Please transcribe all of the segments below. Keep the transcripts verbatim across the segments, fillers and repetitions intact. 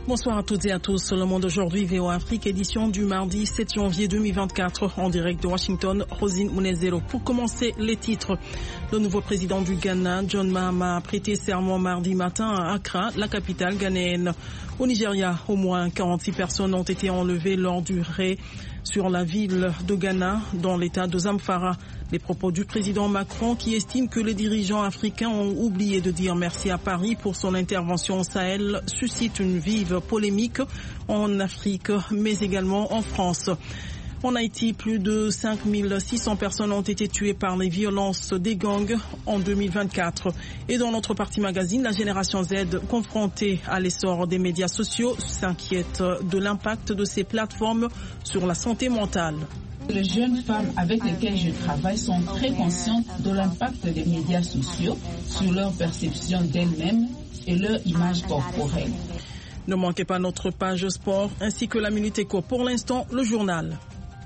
Bonsoir à toutes et à tous. Le Monde aujourd'hui, V O Afrique, édition du mardi sept janvier deux mille vingt-quatre, en direct de Washington, Rosine Munezero. Pour commencer, les titres. Le nouveau président du Ghana, John Mahama, a prêté serment mardi matin à Accra, la capitale ghanéenne. Au Nigeria, au moins quarante-six personnes ont été enlevées lors du raid sur la ville de Ghana, dans l'état de Zamfara. Les propos du président Macron, qui estime que les dirigeants africains ont oublié de dire merci à Paris pour son intervention au Sahel, suscitent une vive polémique en Afrique, mais également en France. En Haïti, plus de cinq mille six cents personnes ont été tuées par les violences des gangs en deux mille vingt-quatre. Et dans notre partie magazine, la génération Z, confrontée à l'essor des médias sociaux, s'inquiète de l'impact de ces plateformes sur la santé mentale. Les jeunes femmes avec lesquelles je travaille sont très conscientes de l'impact des médias sociaux sur leur perception d'elles-mêmes et leur image corporelle. Ne manquez pas notre page sport ainsi que la Minute Éco. Pour l'instant, le journal.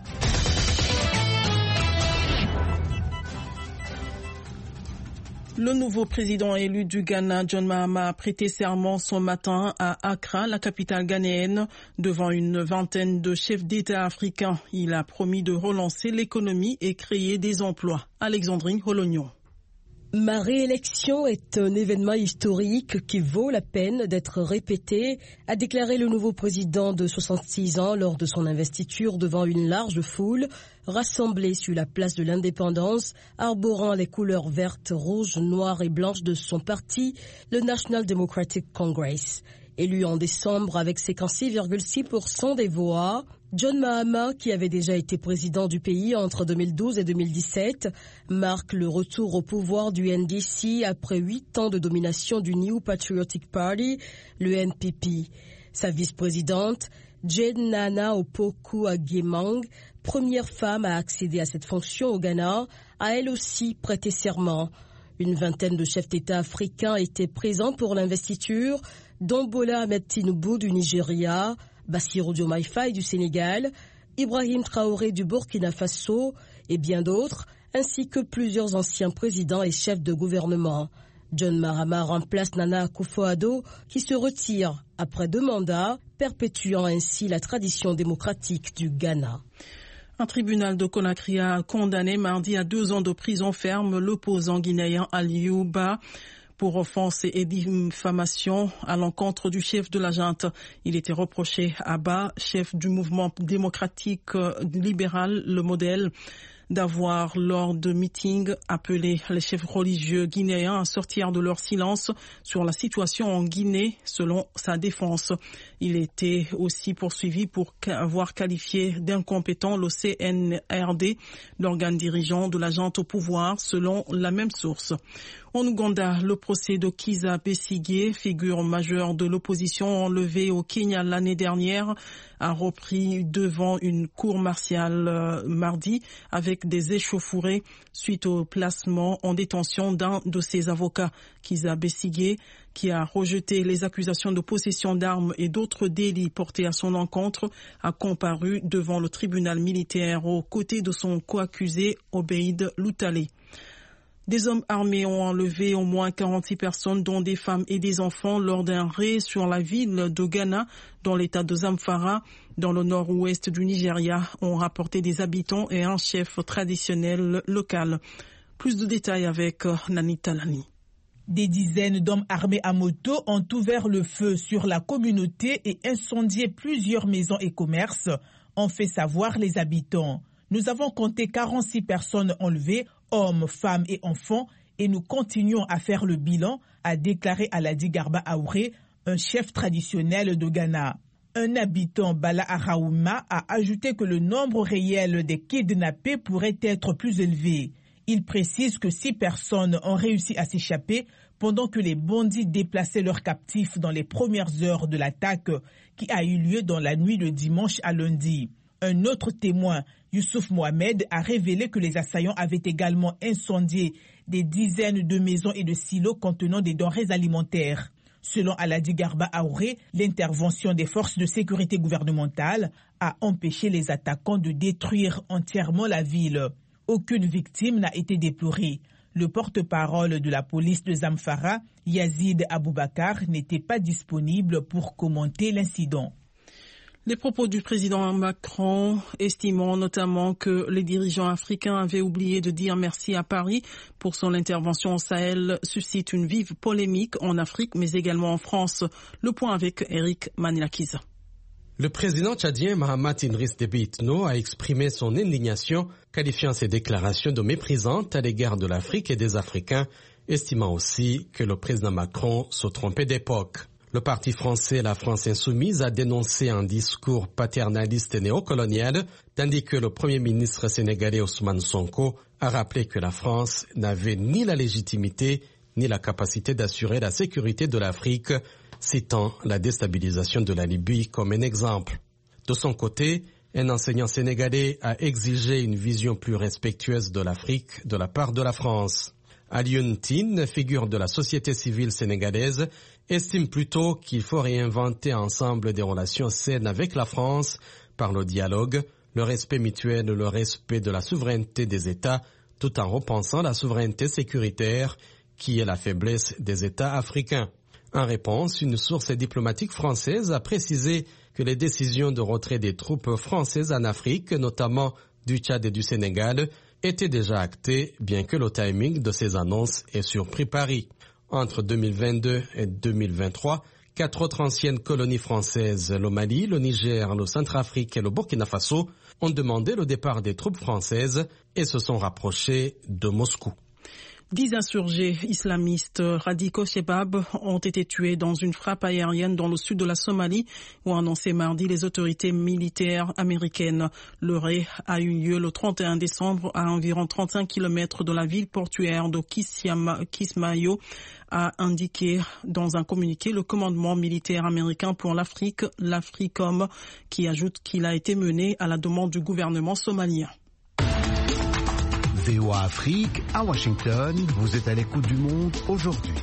Le nouveau président élu du Ghana, John Mahama, a prêté serment ce matin à Accra, la capitale ghanéenne, devant une vingtaine de chefs d'État africains. Il a promis de relancer l'économie et créer des emplois. Alexandrine Holognon. Ma réélection est un événement historique qui vaut la peine d'être répété, a déclaré le nouveau président de soixante-six ans lors de son investiture devant une large foule rassemblée sur la place de l'Indépendance, arborant les couleurs vertes, rouges, noires et blanches de son parti, le National Democratic Congress. Élu en décembre avec cinquante-six virgule six pour cent des voix, John Mahama, qui avait déjà été président du pays entre deux mille douze et deux mille dix-sept, marque le retour au pouvoir du N D C après huit ans de domination du New Patriotic Party, le N P P. Sa vice-présidente, Jane Nana Opoku-Agyemang, première femme à accéder à cette fonction au Ghana, a elle aussi prêté serment. Une vingtaine de chefs d'État africains étaient présents pour l'investiture, dont Bola Ahmed Tinubu du Nigeria, Bassirou Diomaye Faye du Sénégal, Ibrahim Traoré du Burkina Faso et bien d'autres, ainsi que plusieurs anciens présidents et chefs de gouvernement. John Mahama remplace Nana Akufo-Addo qui se retire après deux mandats, perpétuant ainsi la tradition démocratique du Ghana. Un tribunal de Conakry a condamné mardi à deux ans de prison ferme l'opposant guinéen Aliou Ba pour offense et diffamation à l'encontre du chef de la junte. Il était reproché à Ba, chef du mouvement démocratique libéral, le Modèle, d'avoir, lors de meetings, appelé les chefs religieux guinéens à sortir de leur silence sur la situation en Guinée, selon sa défense. Il était aussi poursuivi pour avoir qualifié d'incompétent le C N R D, l'organe dirigeant de la junte au pouvoir, selon la même source. En Ouganda, le procès de Kizza Besigye, figure majeure de l'opposition enlevée au Kenya l'année dernière, a repris devant une cour martiale euh, mardi avec des échauffourées suite au placement en détention d'un de ses avocats. Kizza Besigye, qui a rejeté les accusations de possession d'armes et d'autres délits portés à son encontre, a comparu devant le tribunal militaire aux côtés de son co-accusé Obeid Lutale. Des hommes armés ont enlevé au moins quarante-six personnes, dont des femmes et des enfants, lors d'un raid sur la ville de Ghana, dans l'état de Zamfara, dans le nord-ouest du Nigeria, ont rapporté des habitants et un chef traditionnel local. Plus de détails avec Nani Talani. Des dizaines d'hommes armés à moto ont ouvert le feu sur la communauté et incendié plusieurs maisons et commerces, ont fait savoir les habitants. Nous avons compté quarante-six personnes enlevées, hommes, femmes et enfants, et nous continuons à faire le bilan, a déclaré Aladi Garba Aouré, un chef traditionnel de Ghana. Un habitant, Bala Araouma, a ajouté que le nombre réel des kidnappés pourrait être plus élevé. Il précise que six personnes ont réussi à s'échapper pendant que les bandits déplaçaient leurs captifs dans les premières heures de l'attaque qui a eu lieu dans la nuit de dimanche à lundi. Un autre témoin, Youssouf Mohamed, a révélé que les assaillants avaient également incendié des dizaines de maisons et de silos contenant des denrées alimentaires. Selon Aladi Garba Aouré, l'intervention des forces de sécurité gouvernementales a empêché les attaquants de détruire entièrement la ville. Aucune victime n'a été déplorée. Le porte-parole de la police de Zamfara, Yazid Aboubakar, n'était pas disponible pour commenter l'incident. Les propos du président Macron, estimant notamment que les dirigeants africains avaient oublié de dire merci à Paris pour son intervention au Sahel, suscitent une vive polémique en Afrique, mais également en France. Le point avec Eric Manilakiza. Le président tchadien Mahamat Idriss Déby Itno a exprimé son indignation, qualifiant ses déclarations de méprisantes à l'égard de l'Afrique et des Africains, estimant aussi que le président Macron se trompait d'époque. Le parti français La France Insoumise a dénoncé un discours paternaliste et néocolonial, tandis que le premier ministre sénégalais Ousmane Sonko a rappelé que la France n'avait ni la légitimité ni la capacité d'assurer la sécurité de l'Afrique, citant la déstabilisation de la Libye comme un exemple. De son côté, un enseignant sénégalais a exigé une vision plus respectueuse de l'Afrique de la part de la France. Alioune Tine, figure de la société civile sénégalaise, estime plutôt qu'il faut réinventer ensemble des relations saines avec la France par le dialogue, le respect mutuel et le respect de la souveraineté des États, tout en repensant la souveraineté sécuritaire qui est la faiblesse des États africains. En réponse, une source diplomatique française a précisé que les décisions de retrait des troupes françaises en Afrique, notamment du Tchad et du Sénégal, étaient déjà actées, bien que le timing de ces annonces ait surpris Paris. Entre deux mille vingt-deux et deux mille vingt-trois, quatre autres anciennes colonies françaises, le Mali, le Niger, le Centrafrique et le Burkina Faso, ont demandé le départ des troupes françaises et se sont rapprochés de Moscou. Dix insurgés islamistes radicaux Shebab ont été tués dans une frappe aérienne dans le sud de la Somalie, ont annoncé mardi les autorités militaires américaines. Le raid a eu lieu le trente et un décembre à environ trente-cinq kilomètres de la ville portuaire de Kismayo, a indiqué dans un communiqué le commandement militaire américain pour l'Afrique, l'Africom, qui ajoute qu'il a été mené à la demande du gouvernement somalien. V O A Afrique, à Washington, vous êtes à l'écoute du monde aujourd'hui.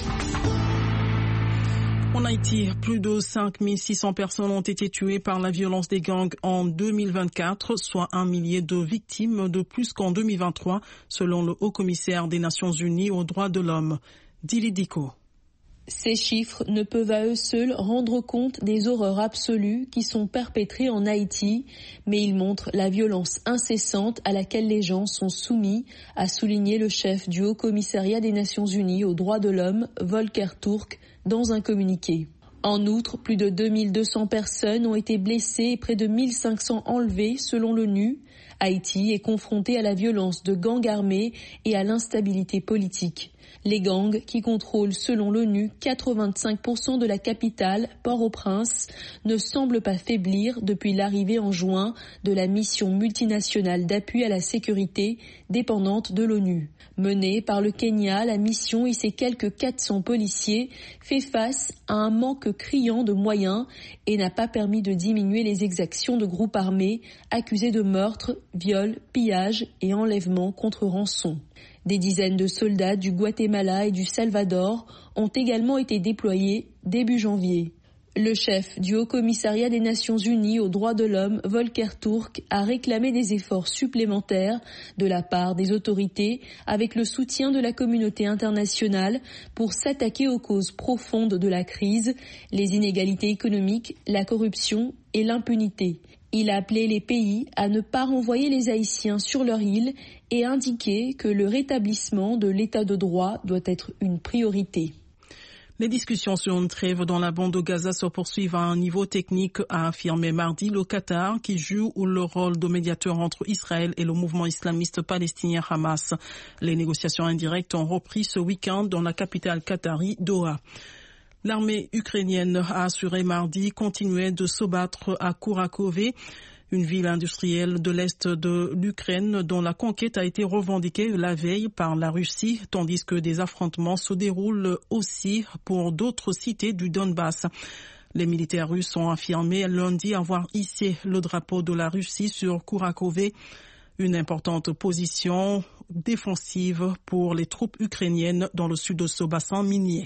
En Haïti, plus de cinq mille six cents personnes ont été tuées par la violence des gangs en deux mille vingt-quatre, soit un millier de victimes de plus qu'en deux mille vingt-trois, selon le haut-commissaire des Nations Unies aux droits de l'homme, Dili Diko. Ces chiffres ne peuvent à eux seuls rendre compte des horreurs absolues qui sont perpétrées en Haïti, mais ils montrent la violence incessante à laquelle les gens sont soumis, a souligné le chef du Haut-Commissariat des Nations Unies aux droits de l'homme, Volker Turk, dans un communiqué. En outre, plus de deux mille deux cents personnes ont été blessées et près de mille cinq cents enlevées selon l'ONU. Haïti est confronté à la violence de gangs armés et à l'instabilité politique. Les gangs, qui contrôlent selon l'ONU quatre-vingt-cinq pour cent de la capitale, Port-au-Prince, ne semblent pas faiblir depuis l'arrivée en juin de la mission multinationale d'appui à la sécurité dépendante de l'ONU. Menée par le Kenya, la mission et ses quelques quatre cents policiers fait face à un manque criant de moyens et n'a pas permis de diminuer les exactions de groupes armés accusés de meurtres, viols, pillages et enlèvements contre rançon. Des dizaines de soldats du Guatemala et du Salvador ont également été déployés début janvier. Le chef du Haut-Commissariat des Nations Unies aux droits de l'homme, Volker Turk, a réclamé des efforts supplémentaires de la part des autorités avec le soutien de la communauté internationale pour s'attaquer aux causes profondes de la crise, les inégalités économiques, la corruption et l'impunité. Il a appelé les pays à ne pas renvoyer les Haïtiens sur leur île et indiqué que le rétablissement de l'état de droit doit être une priorité. Les discussions sur une trêve dans la bande de Gaza se poursuivent à un niveau technique, a affirmé mardi le Qatar, qui joue le rôle de médiateur entre Israël et le mouvement islamiste palestinien Hamas. Les négociations indirectes ont repris ce week-end dans la capitale qatari, Doha. L'armée ukrainienne a assuré mardi continuer de se battre à Kourakove, une ville industrielle de l'est de l'Ukraine dont la conquête a été revendiquée la veille par la Russie, tandis que des affrontements se déroulent aussi pour d'autres cités du Donbass. Les militaires russes ont affirmé lundi avoir hissé le drapeau de la Russie sur Kourakove, une importante position défensive pour les troupes ukrainiennes dans le sud de ce bassin minier.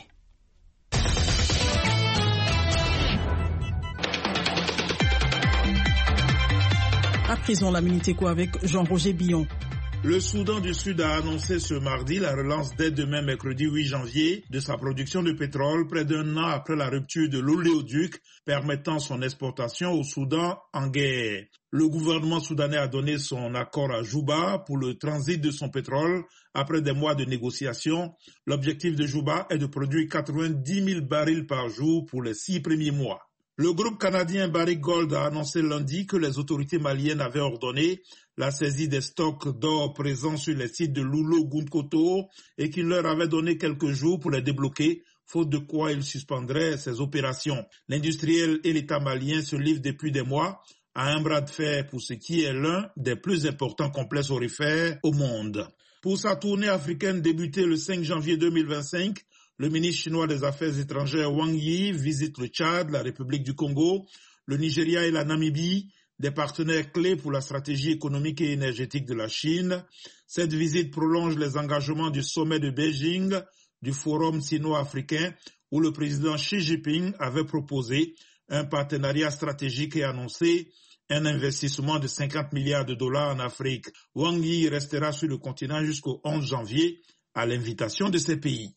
À présent, la Minute Éco avec Jean-Roger Billon. Le Soudan du Sud a annoncé ce mardi la relance dès demain mercredi huit janvier de sa production de pétrole près d'un an après la rupture de l'oléoduc permettant son exportation au Soudan en guerre. Le gouvernement soudanais a donné son accord à Juba pour le transit de son pétrole après des mois de négociations. L'objectif de Juba est de produire quatre-vingt-dix mille barils par jour pour les six premiers mois. Le groupe canadien Barrick Gold a annoncé lundi que les autorités maliennes avaient ordonné la saisie des stocks d'or présents sur les sites de Loulo-Gounkoto et qu'il leur avait donné quelques jours pour les débloquer, faute de quoi ils suspendraient ces opérations. L'industriel et l'État malien se livrent depuis des mois à un bras de fer pour ce qui est l'un des plus importants complexes aurifères au monde. Pour sa tournée africaine débutée le cinq janvier deux mille vingt-cinq, le ministre chinois des Affaires étrangères Wang Yi visite le Tchad, la République du Congo, le Nigeria et la Namibie, des partenaires clés pour la stratégie économique et énergétique de la Chine. Cette visite prolonge les engagements du sommet de Beijing, du Forum sino-africain, où le président Xi Jinping avait proposé un partenariat stratégique et annoncé un investissement de cinquante milliards de dollars en Afrique. Wang Yi restera sur le continent jusqu'au onze janvier à l'invitation de ces pays.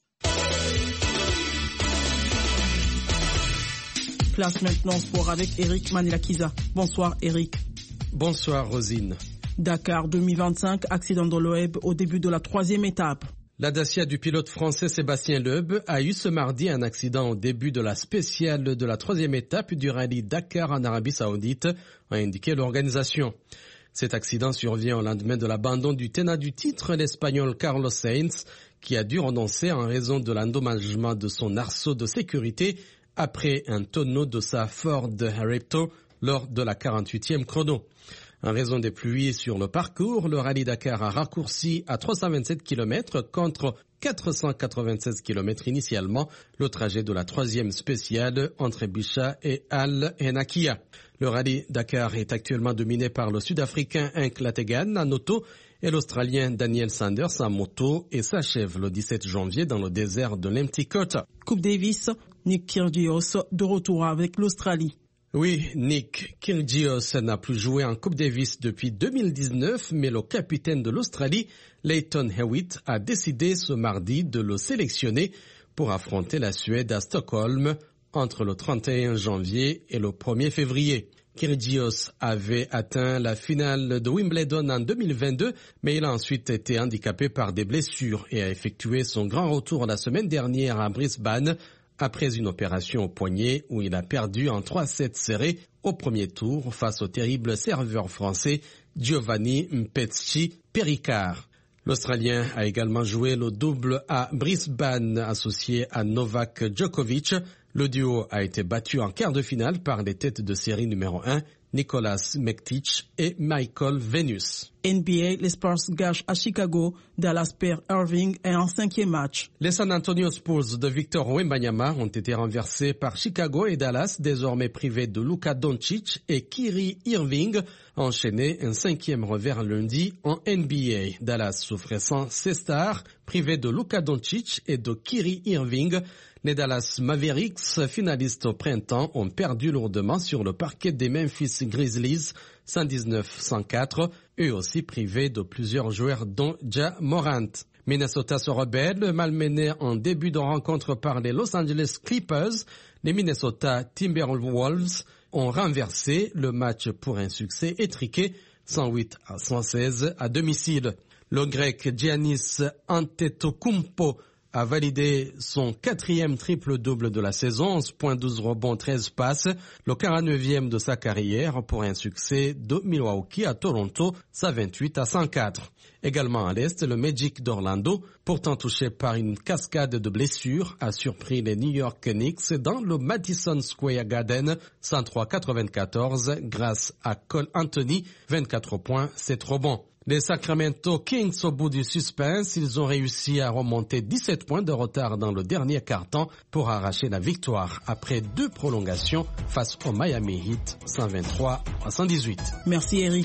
Place maintenant sport avec Eric Manilakiza. Bonsoir Eric. Bonsoir Rosine. Dakar deux mille vingt-cinq, accident de Loeb au début de la troisième étape. La Dacia du pilote français Sébastien Loeb a eu ce mardi un accident au début de la spéciale de la troisième étape du rallye Dakar en Arabie Saoudite, a indiqué l'organisation. Cet accident survient au lendemain de l'abandon du tenant du titre, l'Espagnol Carlos Sainz, qui a dû renoncer en raison de l'endommagement de son arceau de sécurité après un tonneau de sa Ford Raptor lors de la quarante-huitième chrono. En raison des pluies sur le parcours, le rallye Dakar a raccourci à trois cent vingt-sept kilomètres contre quatre cent quatre-vingt-seize kilomètres initialement, le trajet de la troisième spéciale entre Bicha et Al Henakia. Le rallye Dakar est actuellement dominé par le Sud-Africain Henk Lategan en auto et l'Australien Daniel Sanders en moto et s'achève le dix-sept janvier dans le désert de l'Empty Cote. Coupe Davis, Nick Kyrgios de retour avec l'Australie. Oui, Nick Kyrgios n'a plus joué en Coupe Davis depuis deux mille dix-neuf, mais le capitaine de l'Australie, Lleyton Hewitt, a décidé ce mardi de le sélectionner pour affronter la Suède à Stockholm entre le trente et un janvier et le premier février. Kyrgios avait atteint la finale de Wimbledon en deux mille vingt-deux, mais il a ensuite été handicapé par des blessures et a effectué son grand retour la semaine dernière à Brisbane après une opération au poignet où il a perdu en trois sets serrés au premier tour face au terrible serveur français Giovanni Mpetshi Perricard. L'Australien a également joué le double à Brisbane associé à Novak Djokovic. Le duo a été battu en quart de finale par les têtes de série numéro un, Nicolas Mektic et Michael Venus. N B A, les Spurs gâchent à Chicago. Dallas perd Irving et un cinquième match. Les San Antonio Spurs de Victor Wembanyama ont été renversés par Chicago et Dallas, désormais privés de Luka Doncic et Kyrie Irving, enchaîné un cinquième revers lundi en N B A. Dallas souffrait sans ses stars, privé de Luka Doncic et de Kyrie Irving. Les Dallas Mavericks, finalistes au printemps, ont perdu lourdement sur le parquet des Memphis Grizzlies, cent dix-neuf à cent quatre, eux aussi privés de plusieurs joueurs dont Ja Morant. Minnesota se rebelle, malmené en début de rencontre par les Los Angeles Clippers. Les Minnesota Timberwolves ont renversé le match pour un succès étriqué, cent huit à cent seize à domicile. Le Grec Giannis Antetokounmpo a validé son quatrième triple-double de la saison, onze points, douze rebonds, treize passes, le quarante-neuvième de sa carrière pour un succès de Milwaukee à Toronto, cent vingt-huit à cent quatre. Également à l'Est, le Magic d'Orlando, pourtant touché par une cascade de blessures, a surpris les New York Knicks dans le Madison Square Garden, cent trois à quatre-vingt-quatorze, grâce à Cole Anthony, vingt-quatre points, sept rebonds. Les Sacramento Kings, au bout du suspense, ils ont réussi à remonter dix-sept points de retard dans le dernier quart-temps pour arracher la victoire après deux prolongations face au Miami Heat, cent vingt-trois à cent dix-huit. Merci Eric.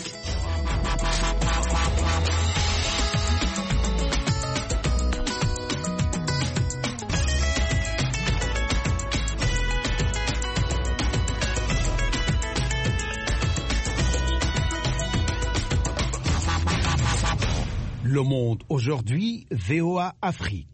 Le Monde aujourd'hui, V O A Afrique.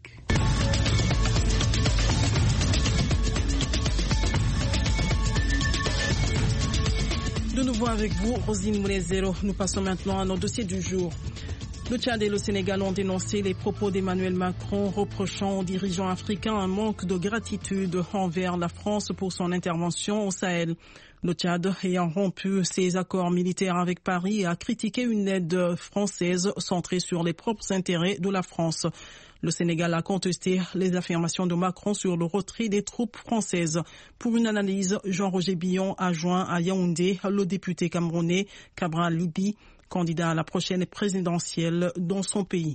De nouveau avec vous, Rosine Moulezero. Nous passons maintenant à nos dossiers du jour. Le Tchad et le Sénégal ont dénoncé les propos d'Emmanuel Macron reprochant aux dirigeants africains un manque de gratitude envers la France pour son intervention au Sahel. Le Tchad, ayant rompu ses accords militaires avec Paris, a critiqué une aide française centrée sur les propres intérêts de la France. Le Sénégal a contesté les affirmations de Macron sur le retrait des troupes françaises. Pour une analyse, Jean-Roger Billon a joint à Yaoundé le député camerounais Cabral Libi, candidat à la prochaine présidentielle dans son pays.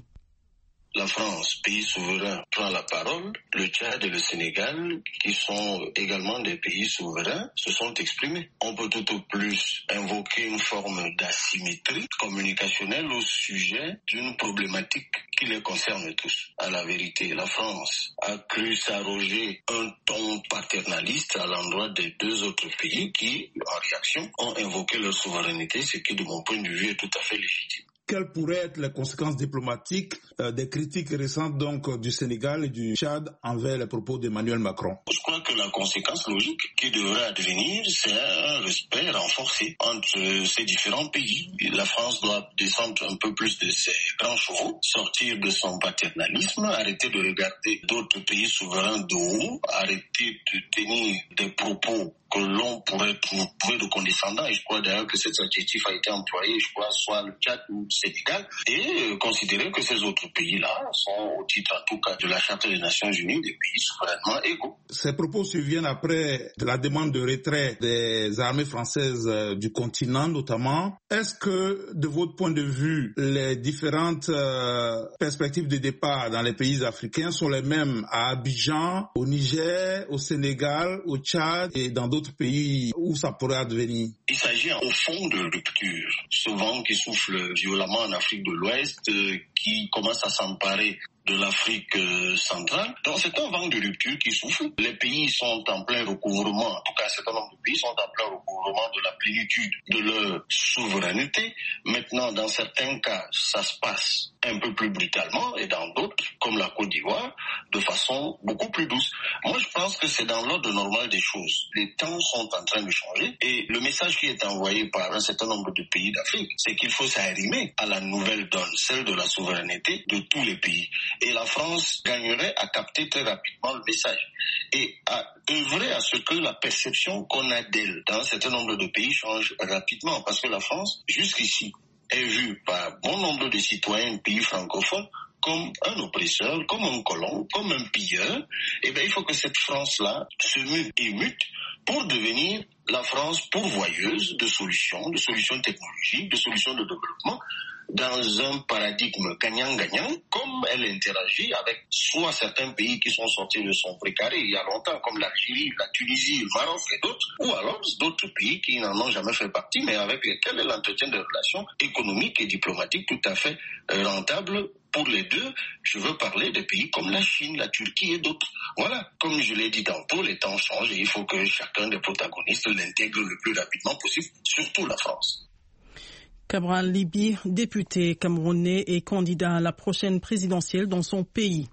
La France, pays souverain, prend la parole. Le Tchad et le Sénégal, qui sont également des pays souverains, se sont exprimés. On peut tout au plus invoquer une forme d'asymétrie communicationnelle au sujet d'une problématique qui les concerne tous. À la vérité, la France a cru s'arroger un ton paternaliste à l'endroit des deux autres pays qui, en réaction, ont invoqué leur souveraineté, ce qui, de mon point de vue, est tout à fait légitime. Quelles pourraient être les conséquences diplomatiques euh, des critiques récentes donc du Sénégal et du Tchad envers les propos d'Emmanuel Macron? Je crois que la conséquence logique qui devrait advenir, c'est un respect renforcé entre ces différents pays. La France doit descendre un peu plus de ses grands chevaux, sortir de son paternalisme, arrêter de regarder d'autres pays souverains de haut, arrêter de tenir des propos que l'on pourrait trouver de condescendants, et je crois d'ailleurs que cet adjectif a été employé, je crois, soit le Tchad ou le Sénégal, et euh, considérer que ces autres pays-là sont, au titre en tout cas de la Charte des Nations Unies, des pays souverainement égaux. Ces propos surviennent après la demande de retrait des armées françaises euh, du continent notamment. Est-ce que, de votre point de vue, les différentes euh, perspectives de départ dans les pays africains sont les mêmes à Abidjan, au Niger, au Sénégal, au Tchad et dans d'autres pays où ça pourrait advenir? Il s'agit au fond de rupture. Ce vent qui souffle violemment en Afrique de l'Ouest, euh, qui commence à s'emparer de l'Afrique euh, centrale. Donc c'est un vent de rupture qui souffle. Les pays sont en plein recouvrement, en tout cas un certain nombre de pays sont en plein recouvrement de la plénitude de leur souveraineté. Maintenant, dans certains cas, ça se passe un peu plus brutalement et dans d'autres, comme la Côte d'Ivoire, de façon beaucoup plus douce. Moi, je pense que c'est dans l'ordre normal des choses. Les temps sont en train de changer et le message qui est envoyé par un certain nombre de pays d'Afrique, c'est qu'il faut s'arrimer à la nouvelle donne, celle de la souveraineté de tous les pays. Et la France gagnerait à capter très rapidement le message et à œuvrer à ce que la perception qu'on a d'elle dans un certain nombre de pays change rapidement. Parce que la France, jusqu'ici, est vue par bon nombre de citoyens de pays francophones comme un oppresseur, comme un colon, comme un pilleur. Et bien, il faut que cette France-là se mute et mute pour devenir la France pourvoyeuse de solutions, de solutions technologiques, de solutions de développement, dans un paradigme gagnant-gagnant, comme elle interagit avec soit certains pays qui sont sortis de son précaré il y a longtemps, comme l'Algérie, la Tunisie, le Maroc et d'autres, ou alors d'autres pays qui n'en ont jamais fait partie, mais avec lesquels elle entretient des relations économiques et diplomatiques tout à fait rentables. Pour les deux, je veux parler des pays comme la Chine, la Turquie et d'autres. Voilà, comme je l'ai dit tantôt, les temps changent et il faut que chacun des protagonistes l'intègre le plus rapidement possible, surtout la France. Cabral Libi, député camerounais et candidat à la prochaine présidentielle dans son pays.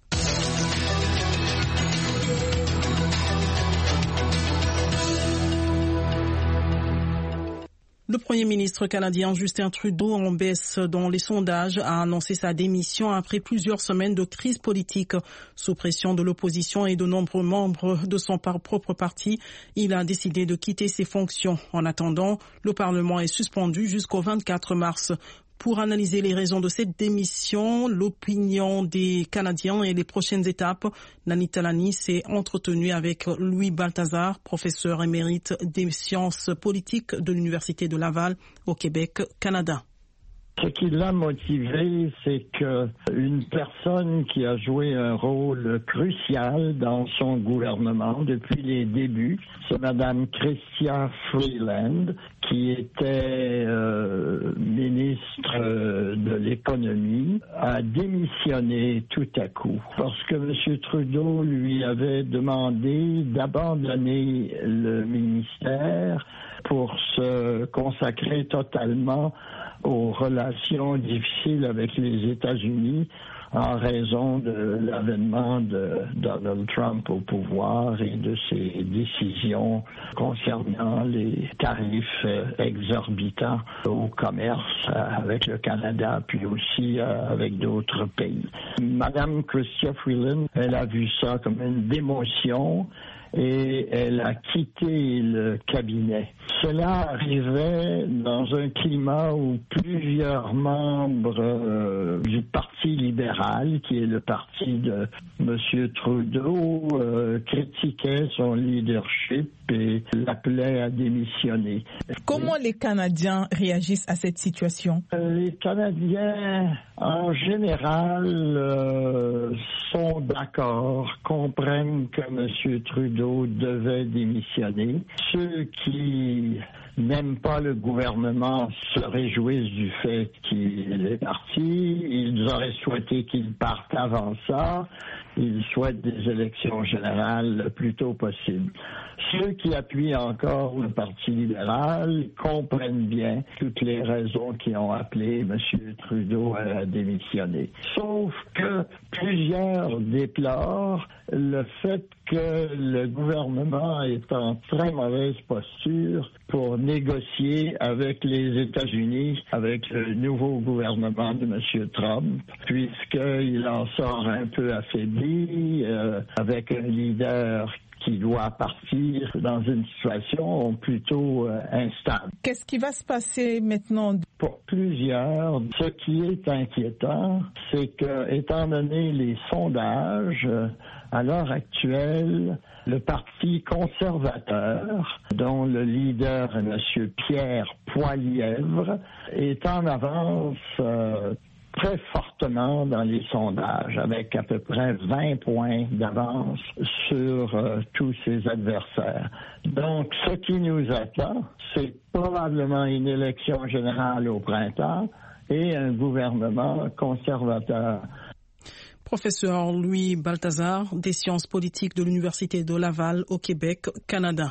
Le Premier ministre canadien Justin Trudeau, en baisse dans les sondages, a annoncé sa démission après plusieurs semaines de crise politique. Sous pression de l'opposition et de nombreux membres de son propre parti, il a décidé de quitter ses fonctions. En attendant, le Parlement est suspendu jusqu'au vingt-quatre mars. Pour analyser les raisons de cette démission, l'opinion des Canadiens et les prochaines étapes, Nani Talani s'est entretenue avec Louis Balthazar, professeur émérite des sciences politiques de l'Université de Laval au Québec, Canada. Ce qui l'a motivé, c'est que une personne qui a joué un rôle crucial dans son gouvernement depuis les débuts, c'est Madame Chrystia Freeland, qui était euh, ministre de l'économie, a démissionné tout à coup parce que M. Trudeau lui avait demandé d'abandonner le ministère pour se consacrer totalement aux relations relation difficile avec les États-Unis en raison de l'avènement de Donald Trump au pouvoir et de ses décisions concernant les tarifs exorbitants au commerce avec le Canada, puis aussi avec d'autres pays. Madame Chrystia Freeland, elle a vu ça comme une démotion et elle a quitté le cabinet. Cela arrivait dans un climat où plusieurs membres euh, du Parti libéral, qui est le parti de M. Trudeau, euh, critiquaient son leadership et l'appelaient à démissionner. Comment les Canadiens réagissent à cette situation? Les Canadiens, en général, euh, sont d'accord, comprennent que M. Trudeau devait démissionner. Ceux qui n'aiment pas le gouvernement se réjouissent du fait qu'il est parti. Ils auraient souhaité qu'il parte avant ça. Ils souhaitent des élections générales le plus tôt possible. Ceux qui appuient encore le Parti libéral comprennent bien toutes les raisons qui ont appelé M. Trudeau à démissionner. Sauf que plusieurs déplorent le fait que le gouvernement est en très mauvaise posture pour négocier avec les États-Unis, avec le nouveau gouvernement de M. Trump, puisqu'il en sort un peu affaibli, euh, avec un leader qui doit partir dans une situation plutôt euh, instable. Qu'est-ce qui va se passer maintenant? Pour plusieurs, ce qui est inquiétant, c'est que, étant donné les sondages, à l'heure actuelle, le Parti conservateur, dont le leader est M. Pierre Poilievre, est en avance euh, très fortement dans les sondages, avec à peu près vingt points d'avance sur euh, tous ses adversaires. Donc, ce qui nous attend, c'est probablement une élection générale au printemps et un gouvernement conservateur. Professeur Louis Balthazar, des sciences politiques de l'Université de Laval au Québec, Canada.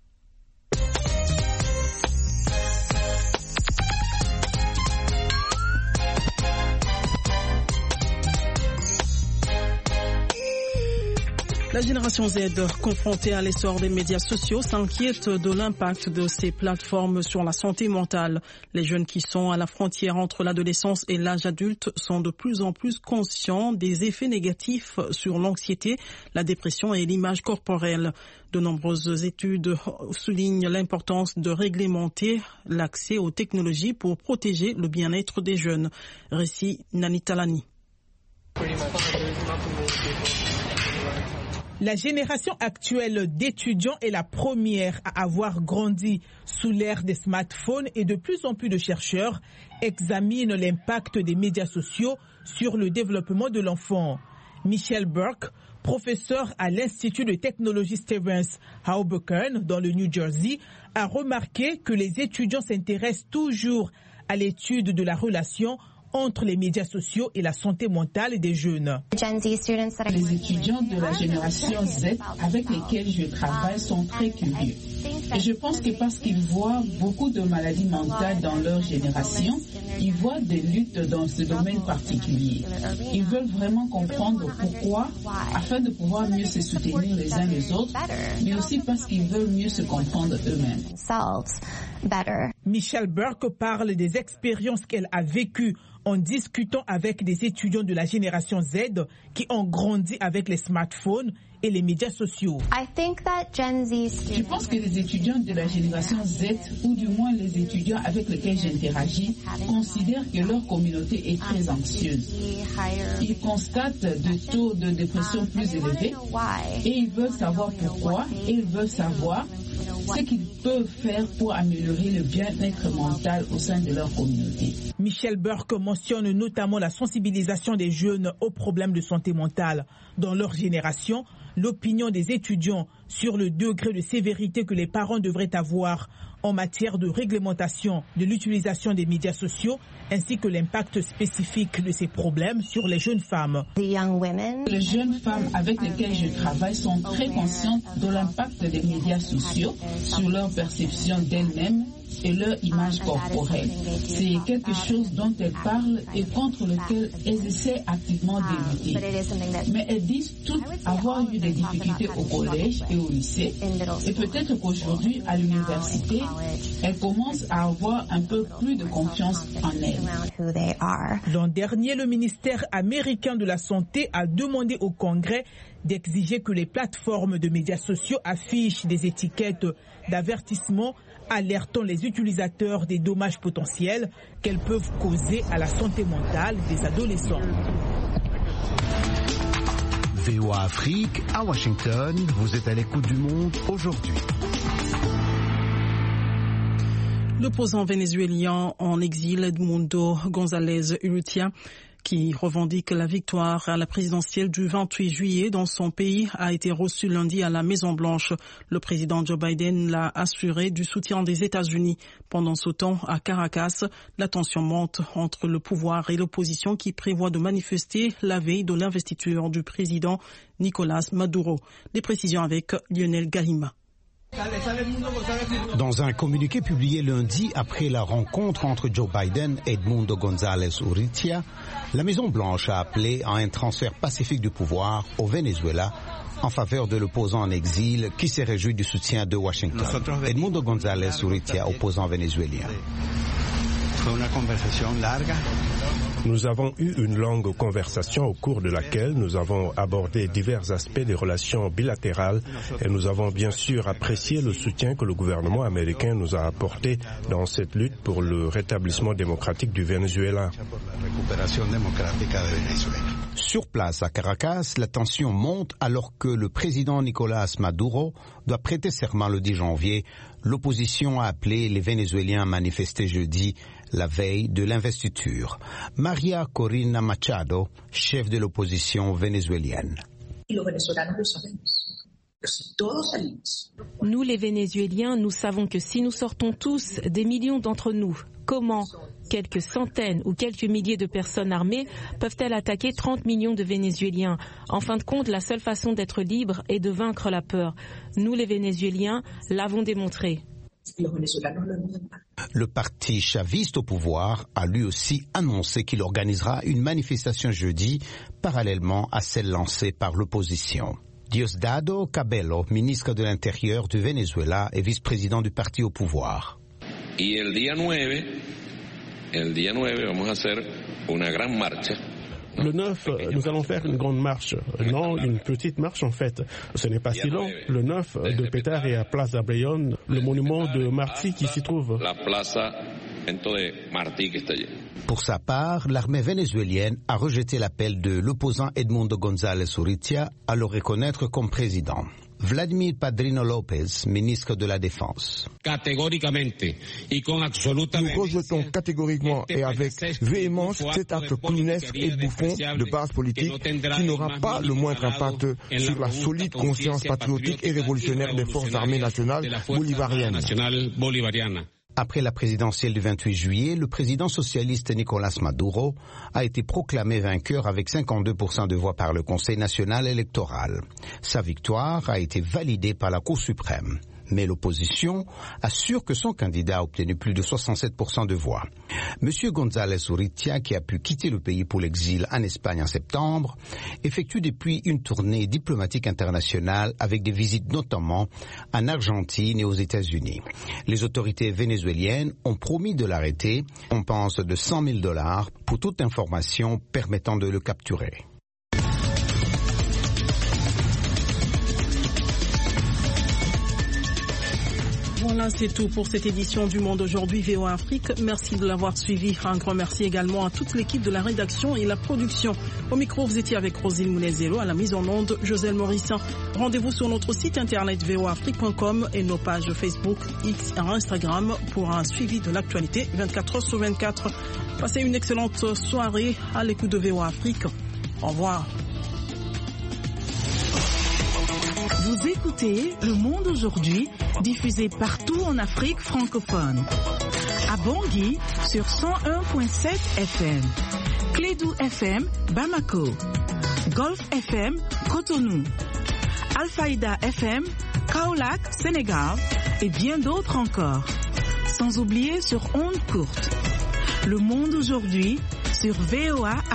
La génération Z, confrontée à l'essor des médias sociaux, s'inquiète de l'impact de ces plateformes sur la santé mentale. Les jeunes qui sont à la frontière entre l'adolescence et l'âge adulte sont de plus en plus conscients des effets négatifs sur l'anxiété, la dépression et l'image corporelle. De nombreuses études soulignent l'importance de réglementer l'accès aux technologies pour protéger le bien-être des jeunes. Récit Nani Talani. La génération actuelle d'étudiants est la première à avoir grandi sous l'ère des smartphones et de plus en plus de chercheurs examinent l'impact des médias sociaux sur le développement de l'enfant. Michelle Burke, professeur à l'Institut de technologie Stevens Hoboken dans le New Jersey, a remarqué que les étudiants s'intéressent toujours à l'étude de la relation entre les médias sociaux et la santé mentale des jeunes. Les étudiants de la génération Z avec lesquels je travaille sont très curieux. Et je pense que parce qu'ils voient beaucoup de maladies mentales dans leur génération, ils voient des luttes dans ce domaine particulier. Ils veulent vraiment comprendre pourquoi, afin de pouvoir mieux se soutenir les uns les autres, mais aussi parce qu'ils veulent mieux se comprendre eux-mêmes. Michelle Burke parle des expériences qu'elle a vécues en discutant avec des étudiants de la génération Z qui ont grandi avec les smartphones et les médias sociaux. Je pense que les étudiants de la génération Z, ou du moins les étudiants avec lesquels j'interagis, considèrent que leur communauté est très anxieuse. Ils constatent des taux de dépression plus élevés et ils veulent savoir pourquoi et ils veulent savoir ce qu'ils peuvent faire pour améliorer le bien-être mental au sein de leur communauté. Michelle Burke mentionne notamment la sensibilisation des jeunes aux problèmes de santé mentale. Dans leur génération, l'opinion des étudiants sur le degré de sévérité que les parents devraient avoir en matière de réglementation de l'utilisation des médias sociaux ainsi que l'impact spécifique de ces problèmes sur les jeunes femmes. Les jeunes femmes avec lesquelles je travaille sont très conscientes de l'impact des médias sociaux sur leur perception d'elles-mêmes et leur image corporelle. C'est quelque chose dont elles parlent et contre lequel elles essaient activement de lutter. Mais elles disent toutes avoir eu des difficultés au collège et au lycée. Et peut-être qu'aujourd'hui, à l'université, elles commencent à avoir un peu plus de confiance en elles. L'an dernier, le ministère américain de la Santé a demandé au Congrès d'exiger que les plateformes de médias sociaux affichent des étiquettes d'avertissement alertant les utilisateurs des dommages potentiels qu'elles peuvent causer à la santé mentale des adolescents. V O A Afrique, à Washington, vous êtes à l'écoute du monde aujourd'hui. L'opposant vénézuélien en exil Edmundo González Urrutia, qui revendique la victoire à la présidentielle du vingt-huit juillet dans son pays, a été reçu lundi à la Maison-Blanche. Le président Joe Biden l'a assuré du soutien des États-Unis. Pendant ce temps, à Caracas, la tension monte entre le pouvoir et l'opposition qui prévoit de manifester la veille de l'investiture du président Nicolás Maduro. Des précisions avec Lionel Galima. Dans un communiqué publié lundi après la rencontre entre Joe Biden et Edmundo González Urrutia, la Maison-Blanche a appelé à un transfert pacifique du pouvoir au Venezuela en faveur de l'opposant en exil qui s'est réjoui du soutien de Washington. Edmundo González Urrutia, opposant vénézuélien. Nous avons eu une longue conversation au cours de laquelle nous avons abordé divers aspects des relations bilatérales et nous avons bien sûr apprécié le soutien que le gouvernement américain nous a apporté dans cette lutte pour le rétablissement démocratique du Venezuela. Sur place à Caracas, la tension monte alors que le président Nicolás Maduro doit prêter serment le dix janvier. L'opposition a appelé les Vénézuéliens à manifester jeudi, la veille de l'investiture. Maria Corina Machado, chef de l'opposition vénézuélienne. Nous, les Vénézuéliens, nous savons que si nous sortons tous, des millions d'entre nous, comment quelques centaines ou quelques milliers de personnes armées peuvent-elles attaquer trente millions de Vénézuéliens? En fin de compte, la seule façon d'être libre est de vaincre la peur. Nous, les Vénézuéliens, l'avons démontré. Le parti chaviste au pouvoir a lui aussi annoncé qu'il organisera une manifestation jeudi, parallèlement à celle lancée par l'opposition. Diosdado Cabello, ministre de l'Intérieur du Venezuela et vice-président du parti au pouvoir. Y el día nueve, el día nueve vamos a hacer una gran marcha. Le neuf, nous allons faire une grande marche. Non, une petite marche en fait. Ce n'est pas si long. Le neuf de Pétard est à Place d'Abreyon, le monument de Martí qui s'y trouve. La plaza de Martí qui está allí. Pour sa part, l'armée vénézuélienne a rejeté l'appel de l'opposant Edmundo González Urrutia à le reconnaître comme président. Vladimir Padrino López, ministre de la Défense. Nous rejetons catégoriquement et avec véhémence cet acte clownesque et bouffon de base politique qui n'aura pas le moindre impact sur la solide conscience patriotique et révolutionnaire des forces armées nationales bolivariennes. Après la présidentielle du vingt-huit juillet, le président socialiste Nicolás Maduro a été proclamé vainqueur avec cinquante-deux pour cent de voix par le Conseil national électoral. Sa victoire a été validée par la Cour suprême. Mais l'opposition assure que son candidat a obtenu plus de soixante-sept pour cent de voix. Monsieur González Urrutia, qui a pu quitter le pays pour l'exil en Espagne en septembre, effectue depuis une tournée diplomatique internationale avec des visites notamment en Argentine et aux États-Unis. Les autorités vénézuéliennes ont promis de l'arrêter. On pense de cent mille dollars pour toute information permettant de le capturer. Voilà, c'est tout pour cette édition du Monde aujourd'hui V O A Afrique. Merci de l'avoir suivi. Un grand merci également à toute l'équipe de la rédaction et la production. Au micro, vous étiez avec Rosine Mounezelo, à la mise en onde, Joselle Morissin. Rendez-vous sur notre site internet v o a afrique point com et nos pages Facebook, X et Instagram pour un suivi de l'actualité vingt-quatre heures sur vingt-quatre. Passez une excellente soirée à l'écoute de V O A Afrique. Au revoir. Vous écoutez Le Monde aujourd'hui, diffusé partout en Afrique francophone. À Bangui, sur cent un virgule sept F M. Clédou F M, Bamako. Golf F M, Cotonou. Alfayda F M, Kaolack, Sénégal. Et bien d'autres encore. sans oublier sur ondes courtes. Le monde aujourd'hui sur V O A